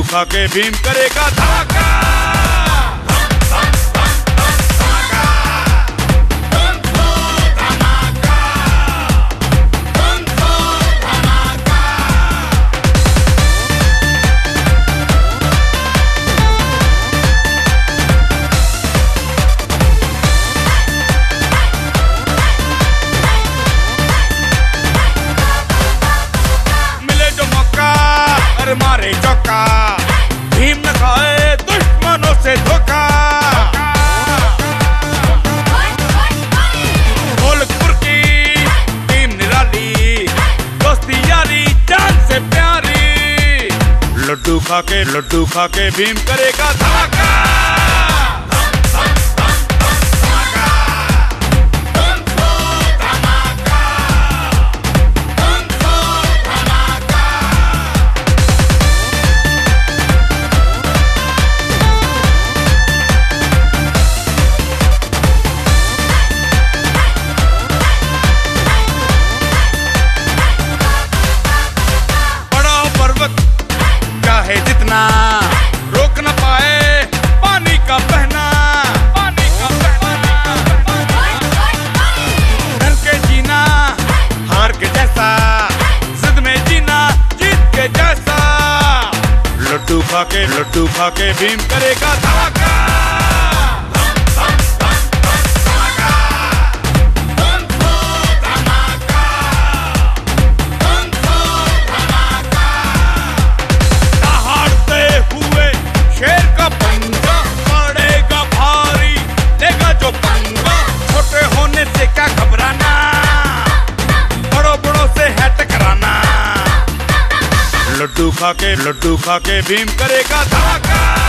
खा के भीम करेगा धमाका। मारे चौका, भीम न खाए दुश्मनों से धोखा। ढोलकपुर की टीम निराली, दोस्ती यारी जान से प्यारी। लड्डू खा के भीम करेगा धमाका। चाहे जितना रोक न पाए पानी का बहना, डर के जीना हार के जैसा, जिद में जीना जीत के जैसा। लड्डू खा के भीम करेगा धमाका। शेर का पंजा पड़ेगा भारी, लेगा जो पंगा, छोटे होने से क्या घबराना, बड़ों से है टकराना। लड्डू खा के भीम करेगा धमाका।